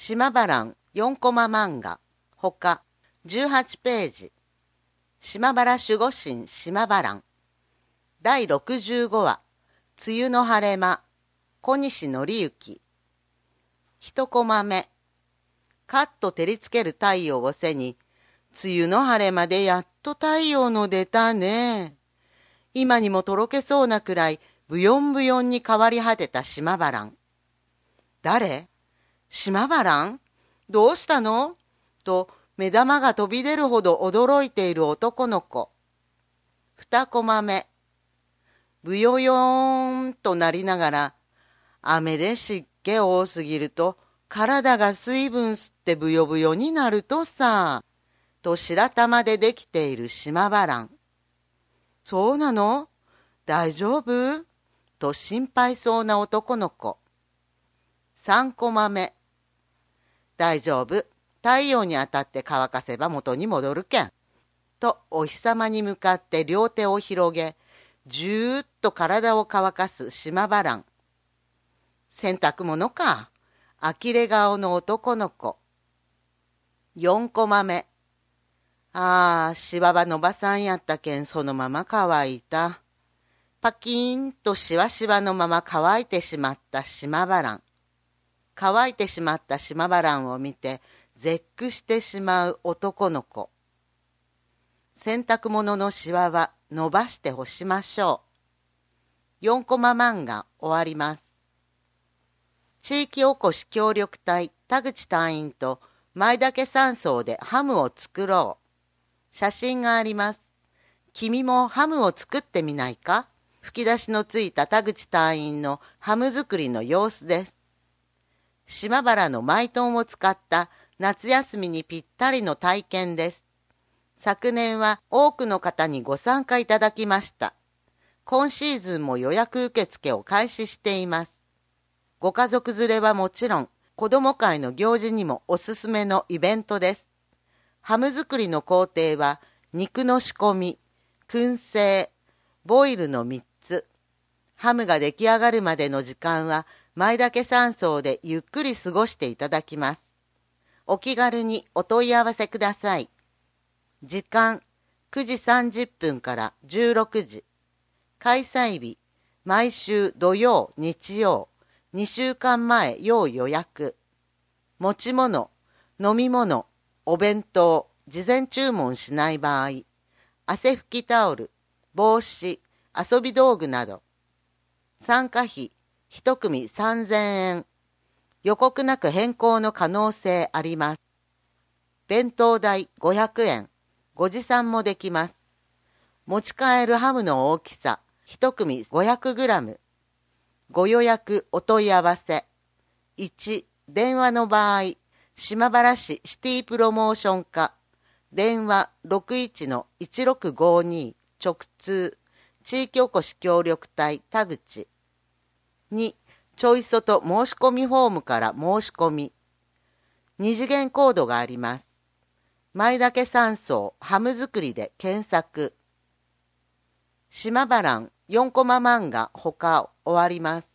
島原ん4コマ漫画ほか18ページ。島原守護神島原ん第65話梅雨の晴れ間小西紀之1コマ目。カッと照りつける太陽を背に、梅雨の晴れ間でやっと太陽の出たね。今にもとろけそうなくらいブヨンブヨンに変わり果てた島原ん。誰？島原ん？どうしたの？と目玉が飛び出るほど驚いている男の子。2コマ目。ブヨヨーンとなりながら、雨で湿気多すぎると体が水分吸ってブヨブヨになるとさ、と白玉でできている島原ん。そうなの？大丈夫？と心配そうな男の子。3コマ目。大丈夫。太陽に当たって乾かせば元に戻るけん。とお日様に向かって両手を広げ、じゅーっと体を乾かす島原ん。洗濯物か。呆れ顔の男の子。4コマ目。ああ、しわばのばさんやったけんそのまま乾いた。パキーンとしわしわのまま乾いてしまった島原ん。乾いてしまった島原んを見て絶句してしまう男の子。洗濯物のしわは伸ばして干しましょう。4コマ漫画終わります。地域おこし協力隊田口隊員と前田家山荘でハムを作ろう。写真があります。君もハムを作ってみないか？吹き出しのついた田口隊員のハム作りの様子です。島原のマイトンを使った夏休みにぴったりの体験です。昨年は多くの方にご参加いただきました。今シーズンも予約受付を開始しています。ご家族連れはもちろん、子ども会の行事にもおすすめのイベントです。ハム作りの工程は、肉の仕込み、燻製、ボイルの3つ。ハムが出来上がるまでの時間は、前田家山荘でゆっくり過ごしていただきます。お気軽にお問い合わせください。時間、9時30分から16時。開催日、毎週土曜、日曜。2週間前要予約。持ち物、飲み物、お弁当、事前注文しない場合、汗拭きタオル、帽子、遊び道具など。参加費、1組3000円。予告なく変更の可能性あります。弁当代500円。ご持参もできます。持ち帰るハムの大きさ、1組500グラム。ご予約お問い合わせ。1、電話の場合、島原市シティプロモーション課、電話 61-1652 直通、地域おこし協力隊田口。2、ちょいそと申し込みフォームから申し込み。二次元コードがあります。前田家山荘ハム作りで検索。島原ん4コマ漫画ほか終わります。